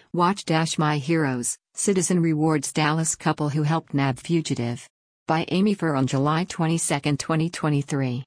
Watch My Heroes, Citizen Rewards Dallas Couple Who Helped Nab Fugitive. By Amy Furr on July 22, 2023.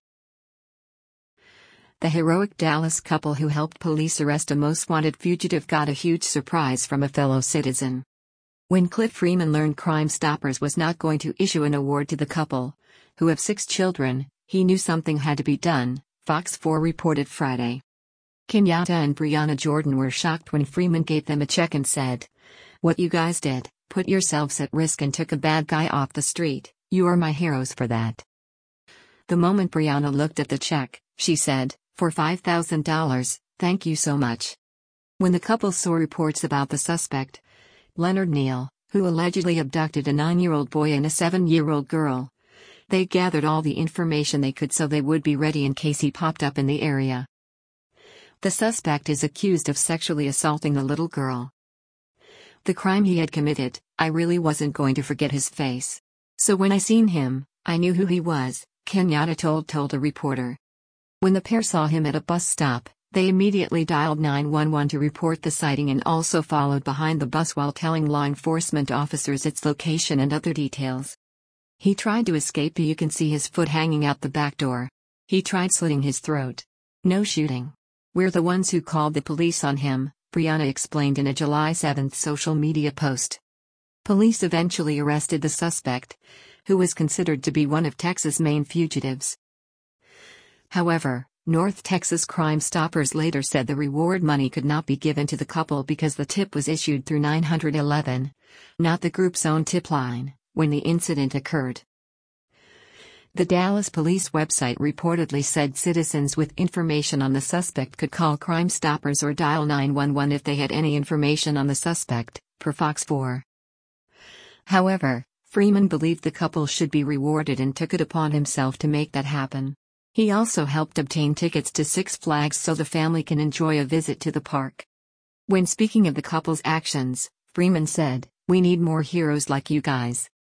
The heroic Dallas couple who helped police arrest a most wanted fugitive got a huge surprise from a fellow citizen. When Cliff Freeman learned Crime Stoppers was not going to issue an award to the couple, who have 6 children, he knew something had to be done, Fox 4 reported Friday. Kenyatta and Brianna Jordan were shocked when Freeman gave them a check and said, "What you guys did, put yourselves at risk and took a bad guy off the street, you are my heroes for that." The moment Brianna looked at the check, she said, "For $5,000, thank you so much." When the couple saw reports about the suspect, Leonard Neal, who allegedly abducted a 9-year-old boy and a 7-year-old girl, they gathered all the information they could so they would be ready in case he popped up in the area. The suspect is accused of sexually assaulting the little girl. The crime he had committed, I really wasn't going to forget his face. So when I seen him, I knew who he was, Kenyatta told a reporter. When the pair saw him at a bus stop, they immediately dialed 911 to report the sighting and also followed behind the bus while telling law enforcement officers its location and other details. He tried to escape, but you can see his foot hanging out the back door. He tried slitting his throat. No shooting. We're the ones who called the police on him, Brianna explained in a July 7 social media post. Police eventually arrested the suspect, who was considered to be one of Texas' main fugitives. However, North Texas Crime Stoppers later said the reward money could not be given to the couple because the tip was issued through 911, not the group's own tip line, when the incident occurred. The Dallas police website reportedly said citizens with information on the suspect could call Crime Stoppers or dial 911 if they had any information on the suspect, per Fox 4. However, Freeman believed the couple should be rewarded and took it upon himself to make that happen. He also helped obtain tickets to Six Flags so the family can enjoy a visit to the park. When speaking of the couple's actions, Freeman said, "We need more heroes like you guys.